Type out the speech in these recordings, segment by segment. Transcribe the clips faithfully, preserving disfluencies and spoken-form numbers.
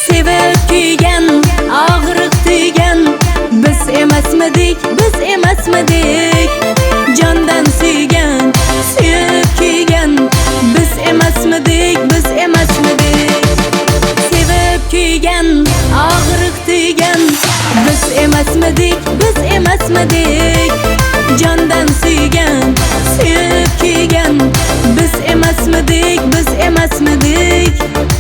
Sevib kuygan, og'riq tuygan, biz emasmidik, biz emasmidik. Jondan suygan, suyib kuygan, biz emasmidik, biz emasmidik. Sevib kuygan, og'riq tuygan, biz emasmidik, biz emasmidik. Jondan suygan, suyib kuygan, biz emasmidik, biz emasmidik.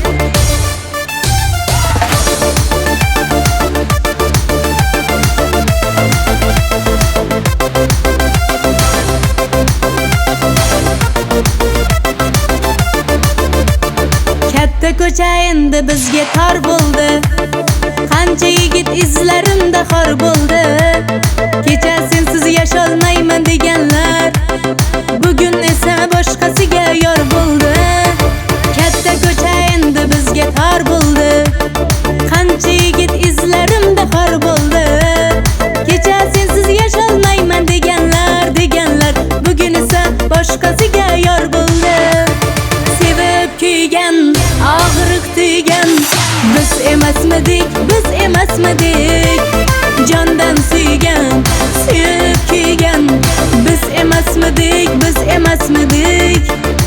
Katta ko'cha endi bizga tor bo'ldi. Qancha yigit izlarimda xor bo'ldi. Kecha sensiz yasholmayman deganlar, bugun esa boshqasiga yor bo'ldi. Katta ko'cha endi bizga tor bo'ldi. Qancha yigit izlarimda xor bo'ldi. Kecha sensiz yasholmayman deganlar, deganlar, bugun esa boshqasiga yor bo'ldi. Sevib kuygan, og'riq tuygan, biz emasmidik, biz emasmidik. Jondan suygan, suyib kuygan, biz emasmidik, biz emasmidik.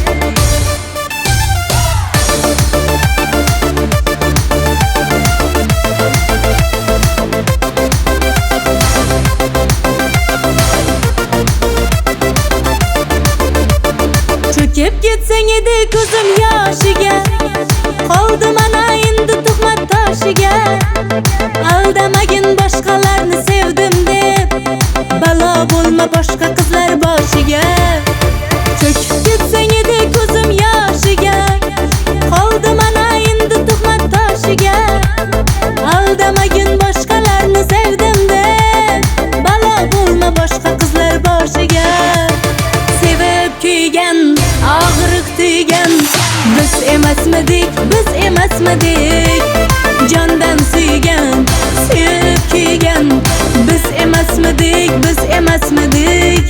Cho'kib ketsang edi ko'zim yoshiga, qoldim ana endi tuhmat toshiga. Aldamagin boshqalarni sevdim deb, balo bo'lma boshqa qizlar boshiga. Cho'kib ketsang edi ko'zim yoshiga, qoldim ana endi tuhmat toshiga. Aldamagin boshqalarni sevdim deb, balo bo'lma boshqa qizlar boshiga. Sevib kuygan, og'riq tuygan, biz emasmidik, biz emasmidik. Jondan suygan, suyib kuygan, biz emasmidik, biz emasmidik.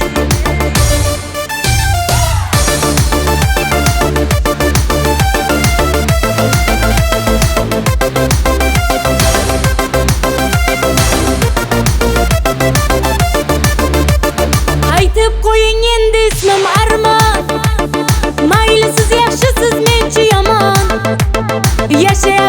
Aytib qo'ying endi ismim Armon. Mayli siz yaxshi, siz menchi yomon. Yashayapman